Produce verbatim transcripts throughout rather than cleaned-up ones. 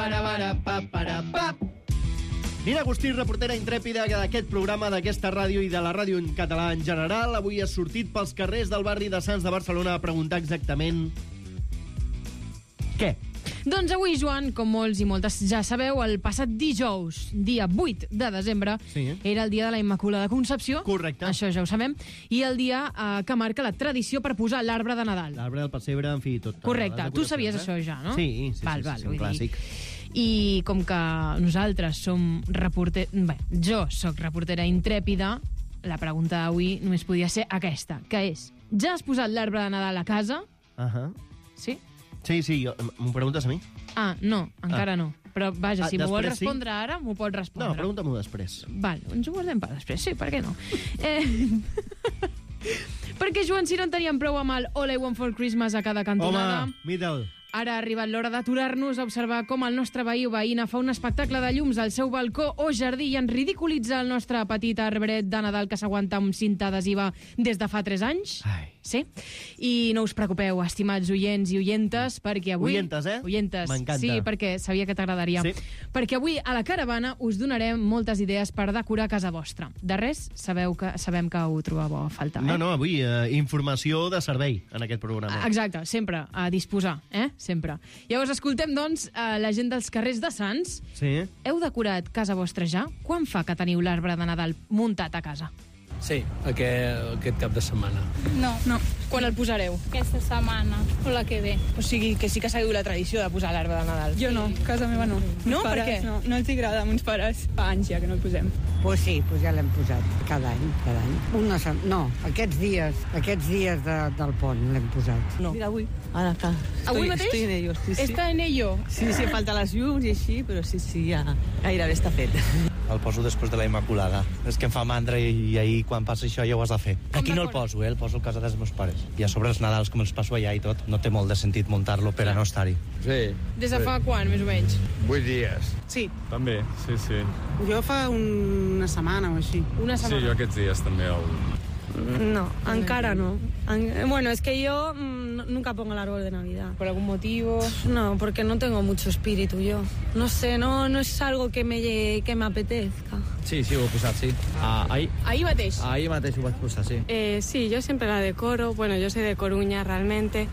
Nina Agustí, reportera intrèpida d'aquest programa, d'aquesta ràdio i de la ràdio en català en general, avui ha sortit pels carrers del barri de Sants de Barcelona a preguntar exactament... què? Doncs avui, Joan, com molts i moltes ja sabeu, el passat dijous, dia vuit de desembre, sí, eh? era el dia de la Immaculada Concepció. Correcte. Això ja ho sabem. I el dia eh, que marca la tradició per posar l'arbre de Nadal. L'arbre del pessebre, en fi, tot. Correcte. Tu sabies eh? això ja, no? Sí, sí, val, sí, val, sí, sí un clàssic. I com que nosaltres som reporter... Bé, jo sóc reportera intrèpida, la pregunta d'avui només podia ser aquesta, que és, ja has posat l'arbre de Nadal a casa? Uh -huh. Sí? Sí, sí, m'ho preguntes a mi? Ah, no, encara ah. no. Però vaja, Ah, si m'ho vols després sí? respondre ara, m'ho pots respondre. No, pregunta-m'ho després. Val, ens ho guardem per després, sí, per què no? Eh... Perquè, Joan, si no en teníem prou amb el All I Want for Christmas a cada cantonada... Home, mira'l. Ara ha arribat l'hora d'aturar-nos a observar com el nostre veí o veïna fa un espectacle de llums al seu balcó o jardí i en ridiculitza el nostre petit arbret de Nadal que s'aguanta amb cinta adhesiva des de fa tres anys. Ai. Sí? I no us preocupeu, estimats oients i oientes, perquè avui... Oientes, eh? Oientes. M'encanta. Sí, perquè sabia que t'agradaria. Sí. Perquè avui a la caravana us donarem moltes idees per decorar casa vostra. De res, sabeu que, sabem que ho trobeu a faltar. Eh? No, no, avui eh, informació de servei en aquest programa. Exacte, sempre a disposar, eh? Sempre. Llavors, escoltem, doncs, a la gent dels carrers de Sants. Sí. Heu decorat casa vostra ja? Quan fa que teniu l'arbre de Nadal muntat a casa? Sí, aquest, aquest cap de setmana. No, No. Quan el posareu? aquesta setmana o la que ve. O sigui, que sí que seguiu la tradició de posar l'arbre de Nadal. Jo no, casa meva no. No? Meus Per pares, què? No, no els agrada a meus pares. Fa anys ja que no el posem. Pues sí, pues ja l'hem posat cada any, cada any. Una sem... No, aquests dies, aquests dies de, del pont l'hem posat. No. Mira, avui. Ara està. Avui mateix? Estoy en ello, sí, sí. Està en ello. Sí, sí, falta les llums i així, però sí, sí, ja gairebé està fet. El poso després de la Immaculada. És que em fa mandra i, i ahir quan passa això ja ho has de fer. Aquí no el poso, eh? El poso a casa dels meus pares. I a sobre els Nadals, com els passo allà i tot, no té molt de sentit muntar-lo per a no estar-hi. Sí. Des de fa quan, més o menys? Vuit dies. Sí. També, sí, sí. Jo fa una setmana o així. Una Sí, setmana. jo aquests dies també el... No, encara no. En- bueno, es que yo mm, nunca pongo el árbol de Navidad. ¿Por algún motivo? No, porque no tengo mucho espíritu yo. No sé, no, no es algo que me, que me apetezca. Sí, sí, ho he posat, sí. Ah, ahir, Ahir mateix? ahir mateix ho vaig posar, sí. Eh, sí, yo siempre la decoro. Bueno, yo soy de Coruña realmente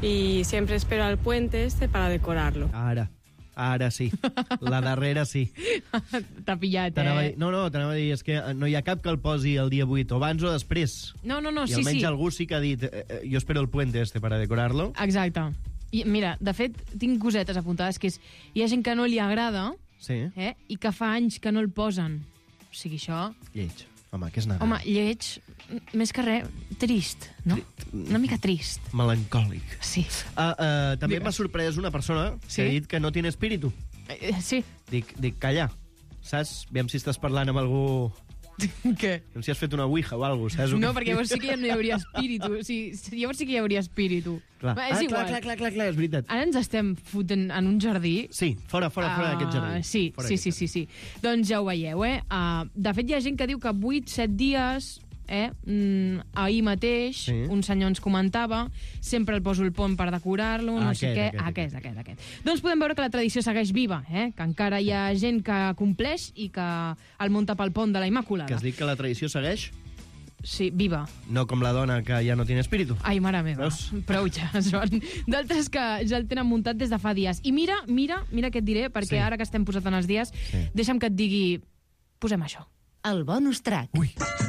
y siempre espero al puente este para decorarlo. Ara. Ara sí. La darrera sí. T'ha pillat, T'anava a eh? dir, no, no, t'anava a dir, és que no hi ha cap que el posi el dia vuit, o abans o després. No, no, no, I sí, almenys sí. algú sí que ha dit, eh, eh, jo espero el puente este para decorarlo. Exacte. I mira, de fet, tinc cosetes apuntades, que és, hi ha gent que no li agrada, Sí. eh, i que fa anys que no el posen. O sigui, això... Lleig. Home, què és Nadal? Home, lleig, més que res, trist, no? Una mica trist. Melancòlic. Sí. Uh, uh, també Digues. m'ha sorprès una persona Sí? que ha dit que no tiene espíritu. Eh, sí. Dic, dic, calla, saps? Aviam si estàs parlant amb algú... Què? No sé si has fet una ouija o alguna cosa, saps? No, perquè llavors sí que ja no hi hauria espíritu. O sigui, llavors sí que hi hauria espíritu. Clar. Va, és ah, igual. clar, clar, clar, clar, clar, és veritat. Ara ens estem fotent en un jardí. Sí, fora, fora, fora Ah, d'aquest jardí. Sí, Fora sí, d'aquest sí, sí, sí. Doncs ja ho veieu, eh? Uh, de fet, hi ha gent que diu que vuit set dies... Eh? Mm, ahir mateix Sí. un senyor ens comentava, sempre el poso el pont per decorar-lo, no Aquest, sé què, aquest, aquest, aquest, aquest. Doncs podem veure que la tradició segueix viva, eh? Que encara hi ha gent que compleix i que el munta pel pont de la Immaculada. Que has dit que la tradició segueix, Sí, viva. no com la dona que ja no tiene espíritu. Ai, mare meva. Veus? Prou ja, Joan. D'altres que ja el tenen muntat des de fa dies. I mira, mira, mira què et diré, perquè Sí. ara que estem posat en els dies, Sí. deixa'm que et digui... Posem això. El bonus track. Ui.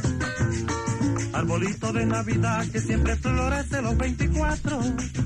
Arbolito de Navidad que siempre florece los veinticuatro.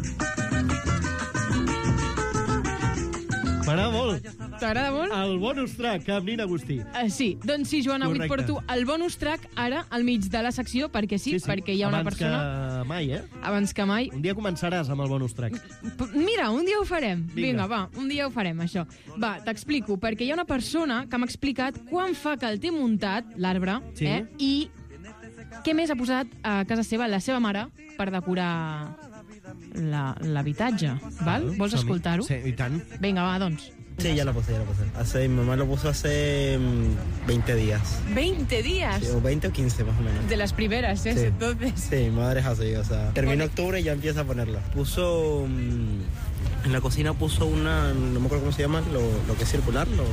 M'agrada molt. T'agrada molt? El bonus track amb Nina Agustí. Uh, sí, doncs sí, Joan, avui et Correcte. porto el bonus track ara al mig de la secció, perquè sí, perquè hi ha una Abans persona... que mai, eh? Abans que mai... Un dia començaràs amb el bonus track. P- Mira, un dia ho farem. Vinga. Vinga, va, un dia ho farem, això. Va, t'explico, perquè hi ha una persona que m'ha explicat quan fa que el té muntat, l'arbre, Sí. eh? I què més ha posat a casa seva la seva mare per decorar la- l'habitatge, val? Vols Som-hi. escoltar-ho? Sí, i tant. Vinga, va, doncs. Sí, ya lo puse, ya lo puse. Hace, mi mamá lo puso hace mm, veinte días. veinte días. Sí, o veinte o quince más o menos. De las primeras, ¿eh? Sí. Entonces... Sí, mi madre es así, o sea, termina octubre y ya empieza a ponerlo. Puso mm, En la cocina puso una, no me acuerdo cómo se llama, lo, lo que es circular, lo...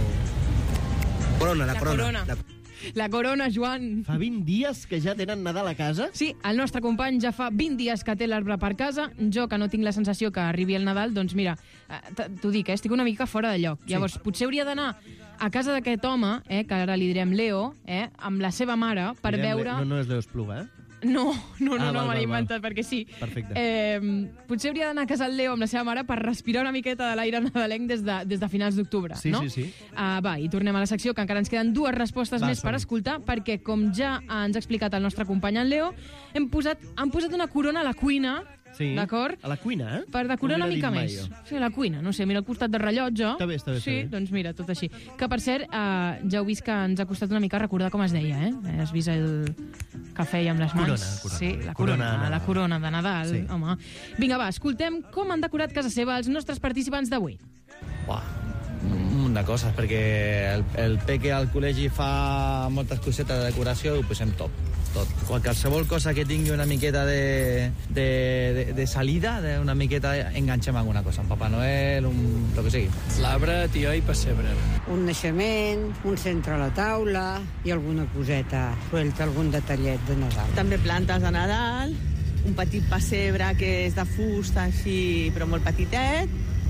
Corona, la, La corona. corona. La... La corona, Joan. Fa vint dies que ja tenen Nadal a casa? Sí, el nostre company ja fa vint dies que té l'arbre per casa. Jo, que no tinc la sensació que arribi el Nadal, doncs mira, eh, t- t'ho dic, eh, estic una mica fora de lloc. Sí. Llavors, potser hauria d'anar a casa d'aquest home, eh, que ara li direm Leo, eh, amb la seva mare, per Direm, veure... No, no és Leo Espluga, eh? No, no, no, Ah, no val, me l'he val, inventat perquè sí. Perfecte. Eh, potser hauria d'anar a casa del Leo amb la seva mare per respirar una miqueta de l'aire nadalenc des de, des de finals d'octubre, Sí, no? sí, sí. Uh, va, i tornem a la secció, que encara ens queden dues respostes Va, més per som-hi. escoltar, perquè, com ja ens ha explicat el nostre company en Leo, hem posat, han posat una corona a la cuina, Sí. d'acord? A la cuina, eh? Per decorar No una m'ho mica havia més. dit mai, jo. Sí, a la cuina, no sé, mira al costat del rellotge. Està bé, està bé, està Sí, bé. doncs mira, tot així. Que, per cert, eh, ja heu vist que ens ha costat una mica recordar com es deia, eh? Has vist el que fèiem les mans? Corona, corona. Sí, la Corona corona, de Nadal. la corona de Nadal, Sí. home. Vinga, va, escoltem com han decorat casa seva els nostres participants d'avui. Uah, un munt de coses, perquè el, el Peque al col·legi fa moltes cosetes de decoració i ho posem tot. tot. Qualsevol cosa que tingui una miqueta de, de, de, de salida, de una miqueta enganxem alguna cosa, un Papa Noel, un, el que sigui. L'arbre, tió i pessebre. Un naixement, un centre a la taula i alguna coseta suelta, algun detallet de Nadal. També plantes de Nadal, un petit pessebre que és de fusta, així, però molt petitet,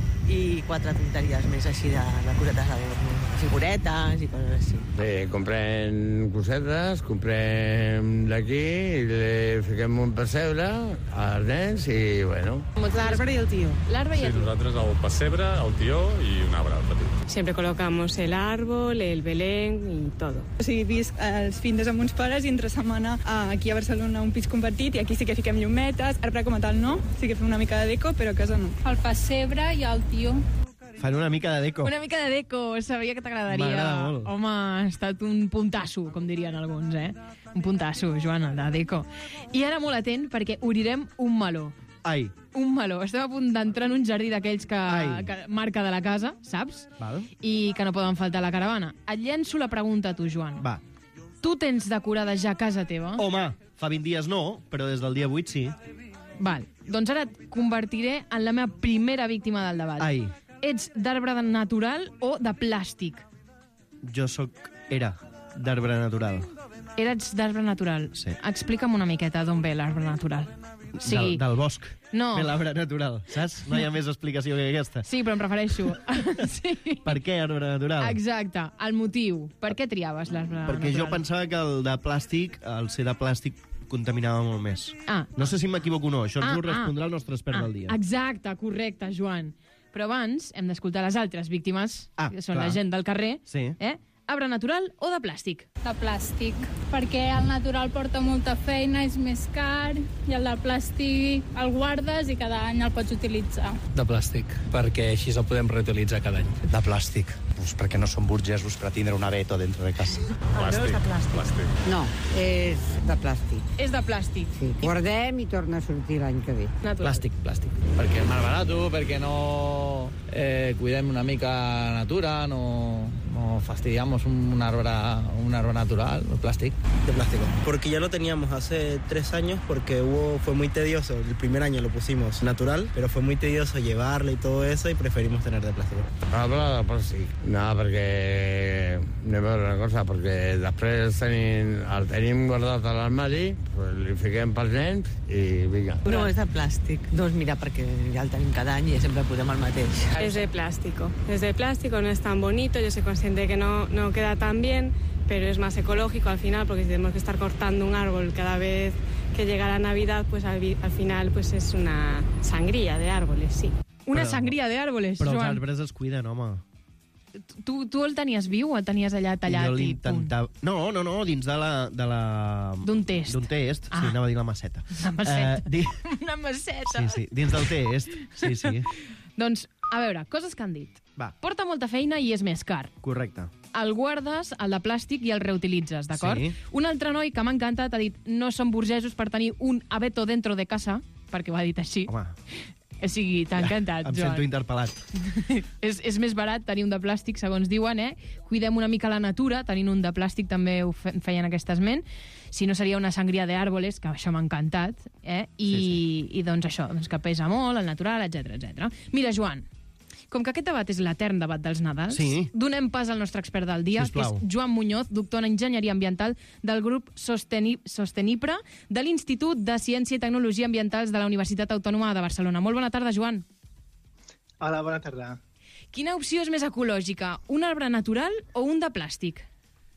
i quatre tonteries més així de, de cosetes d'adorno, figuretes i coses així. Bé, comprem cosetes, comprem d'aquí, i li fiquem un pessebre als nens i, bueno... L'arbre i el tío. L'arbre Sí, nosaltres el pessebre, el tió i un arbre petit. Siempre colocamos el árbol, el Belén y todo. O sigui, visc els findes amb uns pares i entre setmana aquí a Barcelona un pis compartit i aquí sí que fiquem llumetes, arbre com a tal no, sí que fem una mica de deco, però a casa no. El pessebre i el tió. Fan una mica de deco. Una mica de deco, sabia que t'agradaria. M'agrada molt. Home, ha estat un puntasso, com dirien alguns, eh? Un puntasso, Joana, de deco. I ara molt atent, perquè obrirem un meló. Ai. Un meló. Estem a punt d'entrar en un jardí d'aquells que, que marca de la casa, saps? Val. I que no poden faltar a la caravana. Et llenço la pregunta a tu, Joan. Va. Tu tens decorada ja casa teva? Home, fa vint dies no, però des del dia vuit sí. Val. Doncs ara et convertiré en la meva primera víctima del debat. Ai. Ets d'arbre natural o de plàstic? Jo sóc... Era d'arbre natural. Eres d'arbre natural. Sí. Explica'm una miqueta d'on ve l'arbre natural. Sí. Del, del bosc. No. Ve l'arbre natural, saps? No hi ha més explicació que aquesta. Sí, però em prefereixo. Sí. Per què arbre natural? Exacte, el motiu. Per què triaves l'arbre natural? Perquè jo pensava que el de plàstic, el ser de plàstic, contaminava molt més. Ah. No sé si m'equivoco o no, això ens Ah, ho respondrà ah. el nostre expert Ah, del dia. Exacte, correcte, Joan. Però abans hem d'escoltar les altres víctimes, Ah, que són clar. la gent del carrer. Sí. Eh? Arbre natural o de plàstic? De plàstic, perquè el natural porta molta feina, és més car, i el de plàstic el guardes i cada any el pots utilitzar. De plàstic, perquè així el podem reutilitzar cada any. De plàstic, pues perquè no som burgesos per a tindre un abeto dentro de casa. Plàstic. Plàstic. No, és de plàstic. És de plàstic. Sí. Guardem i torna a sortir l'any que ve. Natural. Plàstic, plàstic. Perquè és més barat, perquè no eh, cuidem una mica la natura, no, no fastidiamos un, un, arbre, un arbre natural, el plástico. De plástico. Porque ya lo teníamos hace tres años porque hubo, fue muy tedioso. El primer año lo pusimos natural, pero fue muy tedioso llevarlo y todo eso y preferimos tener de plástico. Arbre de plàstic. No, perquè... Anem a veure una cosa, perquè després tenim, el tenim guardat a l'armari, pues, li fiquem pels nens i vinga. No, és de plàstic. Doncs mira, perquè ja el tenim cada any i sempre podem el mateix. Es de plástico. Es de plástico, no es tan bonito. Yo soy consciente que no, no queda tan bien, pero es más ecológico al final, porque si tenemos que estar cortando un árbol cada vez que llega la Navidad, pues al, al final pues es una sangría de árboles, sí. Una Però- sangria d'àrboles, Però els Joan. arbres es cuiden, home. Tu, tu el tenies viu o el tenies allà tallat jo i punt? l'intentava... No, no, no, dins de la... de la... D'un test. D'un test, Ah. sí, anava a dir la maceta. Una maceta. Eh, di... Una maceta. Sí, sí, dins del test, sí, sí. Doncs, a veure, coses que han dit. Va, Porta molta feina i és més car. correcte. El guardes, el de plàstic, i el reutilitzes, d'acord? Sí. Un altre noi que m'ha encantat ha dit no som burgesos per tenir un abeto dentro de casa, perquè ho ha dit així. Home, O sigui, t'ha encantat, Em Joan. sento interpel·lat. és, és més barat tenir un de plàstic, segons diuen, eh? Cuidem una mica la natura, tenint un de plàstic també ho feien aquest esment. Si no seria una sangria d'àrboles, que això m'ha encantat, eh? I, sí, sí. I doncs això, doncs que pesa molt, el natural, etcètera, etcètera. Mira, Joan, com que aquest debat és l'etern debat dels Nadals, sí. donem pas al nostre expert del dia, Sisplau. que és Joan Muñoz, doctor en Enginyeria Ambiental del grup Sosteni Sostenipra de l'Institut de Ciència i Tecnologia Ambientals de la Universitat Autònoma de Barcelona. Molt bona tarda, Joan. Hola, bona tarda. Quina opció és més ecològica, un arbre natural o un de plàstic?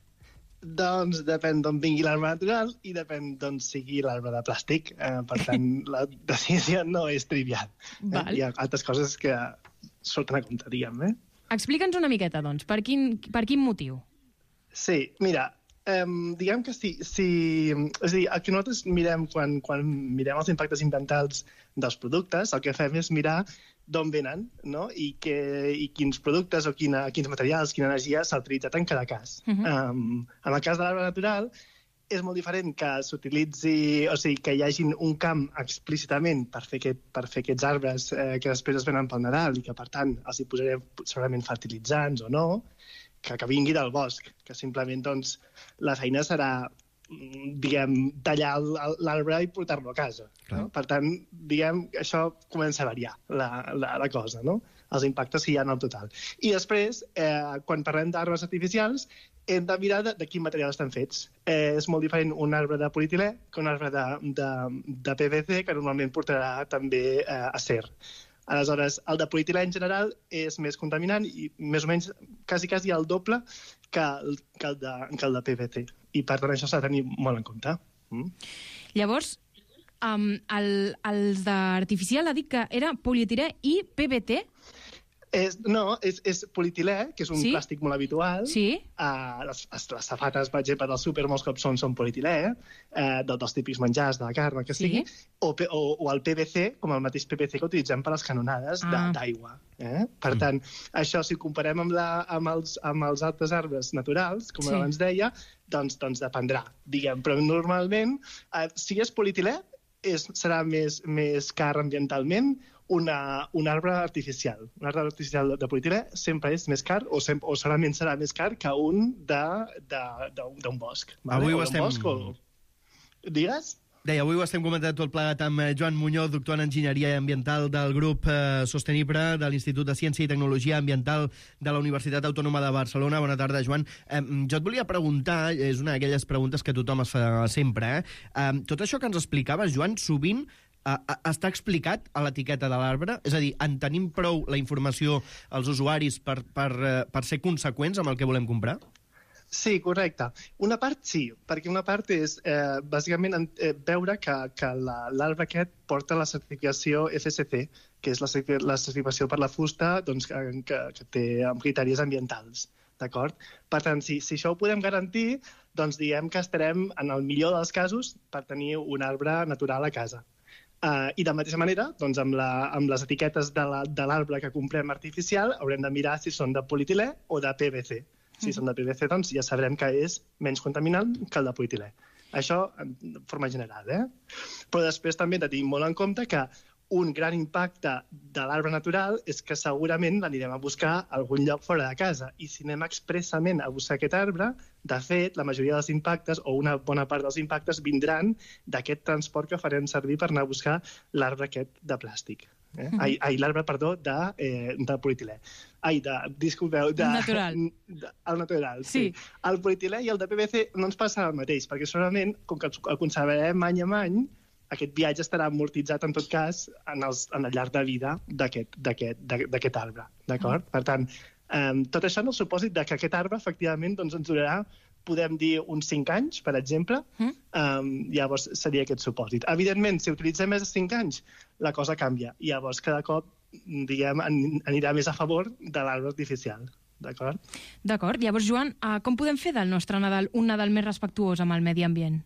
Doncs depèn d'on vingui l'arbre natural i depèn d'on sigui l'arbre de plàstic. Eh, per tant, la decisió no és trivial. Eh? Hi ha altres coses que surten a compte, diguem, eh? Explica'ns una miqueta, doncs, per quin, per quin motiu? Sí, mira, eh, diguem que si, si... És a dir, el que nosaltres mirem quan, quan mirem els impactes ambientals dels productes, el que fem és mirar d'on venen, no? I, que, i quins productes o quina, quins materials, quina energia s'ha utilitzat en cada cas. Uh -huh. um, en el cas de l'arbre natural, és molt diferent que s'utilitzi, o sigui, que hi hagi un camp explícitament per fer, aquest, per fer aquests arbres eh, que després es venen pel Nadal i que, per tant, els hi posarem segurament fertilitzants o no, que, que vingui del bosc, que simplement, doncs, la feina serà, diguem, tallar l'arbre i portar-lo a casa. No? Per tant, diguem, això comença a variar la, la, la cosa, no? Els impactes que hi ha en el total. I després, eh, quan parlem d'arbres artificials, hem de mirar de, de quin material estan fets. Eh, és molt diferent un arbre de politilè que un arbre de, de, de P V C, que normalment portarà també eh, acer. Aleshores, el de politilè en general és més contaminant i més o menys quasi, quasi el doble que el, que el, de, que el de P V C. I per tant això s'ha de tenir molt en compte. Mm? Llavors, um, el, els d'artificial ha dit que era polietilè i P V T? És, no, és, és polietilè, que és un sí? plàstic molt habitual. Sí? Uh, les, les safates, per exemple, del súper molts cops són, són polietilè, uh, de, dels típics menjars, de la carn, que sí? sigui, o, o, o el P V C, com el mateix P V C que utilitzem per les canonades ah. d'aigua. Eh? Per mm. tant, això, si ho comparem amb, la, amb, els, amb els altres arbres naturals, com sí. abans deia, doncs, doncs dependrà, diguem. Però normalment, uh, si és polietilè, és, serà més, més car ambientalment una, un arbre artificial. Un arbre artificial de polietilè sempre és més car o, sempre, o segurament serà més car que un d'un bosc. Vale? Avui ho o estem... Bosc, o... Digues? Deia, avui ho estem comentant tot plegat amb Joan Muñoz, doctor en Enginyeria Ambiental del grup eh, Sostenipra de l'Institut de Ciència i Tecnologia Ambiental de la Universitat Autònoma de Barcelona. Bona tarda, Joan. Eh, jo et volia preguntar, és una d'aquelles preguntes que tothom es fa sempre, eh? eh tot això que ens explicaves, Joan, sovint eh, està explicat a l'etiqueta de l'arbre? És a dir, en tenim prou la informació als usuaris per, per, eh, per ser conseqüents amb el que volem comprar? Sí, correcte. Una part sí, perquè una part és eh, bàsicament eh, veure que, que l'arbre aquest porta la certificació F S C, que és la, la certificació per la fusta doncs, que, que, que té amb criteris ambientals. D'acord? Per tant, si, si això ho podem garantir, doncs diem que estarem, en el millor dels casos, per tenir un arbre natural a casa. Uh, I de mateixa manera, doncs, amb, la, amb les etiquetes de l'arbre que comprem artificial, haurem de mirar si són de polietilè o de P V C. Si són de P V C, doncs ja sabrem que és menys contaminant que el de polietilè. Això de forma general, eh? Però després també hem de tenir molt en compte que un gran impacte de l'arbre natural és que segurament l'anirem a buscar a algun lloc fora de casa. I si anem expressament a buscar aquest arbre, de fet, la majoria dels impactes, o una bona part dels impactes, vindran d'aquest transport que farem servir per anar a buscar l'arbre aquest de plàstic. Eh? Mm. Ai, ai l'arbre, perdó, de, eh, de polietilè. Ai, de, disculpeu, de... Natural. De, el natural, sí. sí. El polietilè i el de P V C no ens passa el mateix, perquè segurament, com que el conservarem any a any, aquest viatge estarà amortitzat, en tot cas, en, els, en el llarg de vida d'aquest arbre. D'acord? Mm. Per tant, eh, tot això en el supòsit de que aquest arbre, efectivament, doncs, ens durarà, podem dir, uns cinc anys, per exemple. Mm. Um, llavors seria aquest supòsit. Evidentment, si utilitzem més de cinc anys, la cosa canvia. Llavors, cada cop, diguem, anirà més a favor de l'arbre artificial. D'acord? D'acord. Llavors, Joan, com podem fer del nostre Nadal un Nadal més respectuós amb el medi ambient?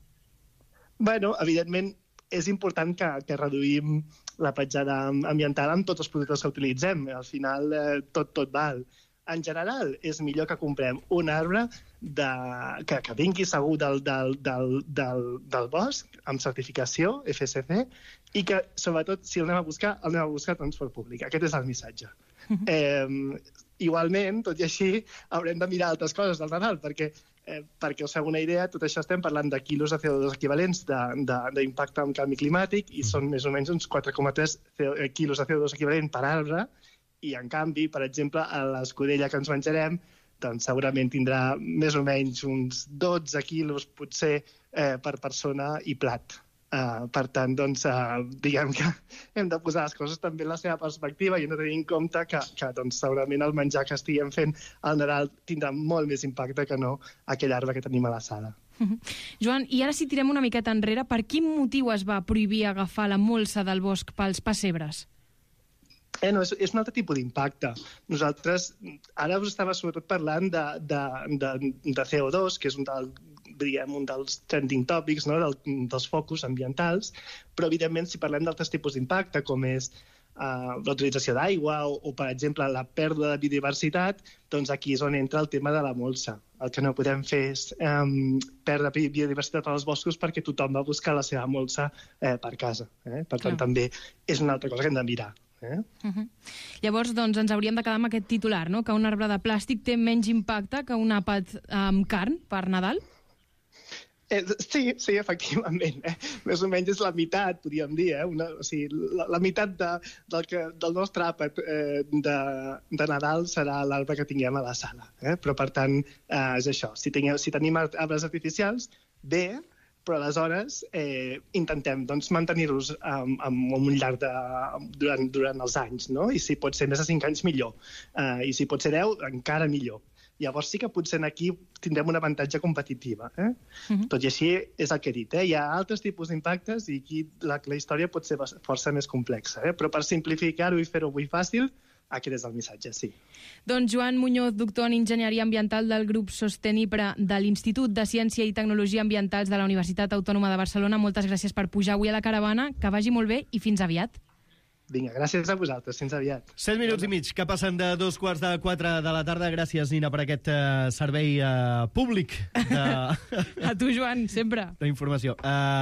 Bueno, evidentment, és important que, que reduïm la petjada ambiental amb tots els productes que utilitzem. Al final, eh, tot, tot val. En general, és millor que comprem un arbre de, que, que vingui segur del, del, del, del, del bosc, amb certificació F S C, i que, sobretot, si el anem a buscar, el anem a buscar a transport públic. Aquest és el missatge. eh, igualment, tot i així, haurem de mirar altres coses del Nadal, perquè, eh, perquè us feu una idea, tot això estem parlant de quilos de C O dos equivalents d'impacte amb canvi climàtic, i són més o menys uns quatre coma tres quilos de C O dos equivalent per arbre, i, en canvi, per exemple, a l'escudella que ens menjarem, doncs segurament tindrà més o menys uns dotze quilos, potser, eh, per persona i plat. Uh, per tant, doncs, uh, diguem que hem de posar les coses també en la seva perspectiva i hem de tenir en compte que, que doncs, segurament el menjar que estiguem fent al Nadal tindrà molt més impacte que no aquell arbre que tenim a la sala. Joan, i ara si tirem una miqueta enrere, per quin motiu es va prohibir agafar la molsa del bosc pels pessebres? Eh, no, és, és un altre tipus d'impacte. Nosaltres, ara us estava sobretot parlant de, de, de, de C O dos, que és un, del, diguem, un dels trending topics, no? del, dels focus ambientals, però evidentment si parlem d'altres tipus d'impacte, com és uh, l'utilització d'aigua o, o, per exemple, la pèrdua de biodiversitat, doncs aquí és on entra el tema de la molsa. El que no podem fer és um, perdre biodiversitat als boscos perquè tothom va buscar la seva molsa eh, per casa. Eh? Per tant, Clar. també és una altra cosa que hem de mirar. Eh? Uh-huh. Llavors, doncs, ens hauríem de quedar amb aquest titular, no? Que un arbre de plàstic té menys impacte que un àpat amb carn per Nadal? Eh, sí, sí, efectivament. Eh? Més o menys és la meitat, podríem dir. Eh? Una, o sigui, la, la meitat de, del, que, del nostre àpat eh, de, de Nadal serà l'arbre que tinguem a la sala. Eh? Però, per tant, eh, és això. Si, tinguem, si tenim arbres artificials, bé, però aleshores eh, intentem doncs, mantenir-los um, amb un llarg de, durant, durant els anys, no? I si pot ser més de cinc anys, millor. Uh, I si pot ser deu, encara millor. Llavors sí que potser aquí tindrem un avantatge competitiva. Eh? Uh-huh. Tot i així és el que he dit. Eh? Hi ha altres tipus d'impactes i aquí la, la història pot ser força més complexa. Eh? Però per simplificar-ho i fer-ho avui fàcil, aquest és el missatge, sí. Doncs Joan Muñoz, doctor en Enginyeria Ambiental del grup Sostenible de l'Institut de Ciència i Tecnologia Ambientals de la Universitat Autònoma de Barcelona, moltes gràcies per pujar avui a la caravana, que vagi molt bé i fins aviat. Vinga, gràcies a vosaltres, fins aviat. Set minuts i mig, que passen de dos quarts de quatre de la tarda. Gràcies, Nina, per aquest uh, servei uh, públic. De... A tu, Joan, sempre. D'informació.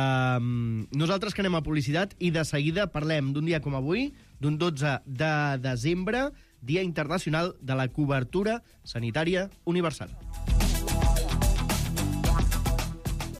Uh, nosaltres que anem a publicitat i de seguida parlem d'un dia com avui, d'un dotze de desembre, Dia Internacional de la Cobertura Sanitària Universal.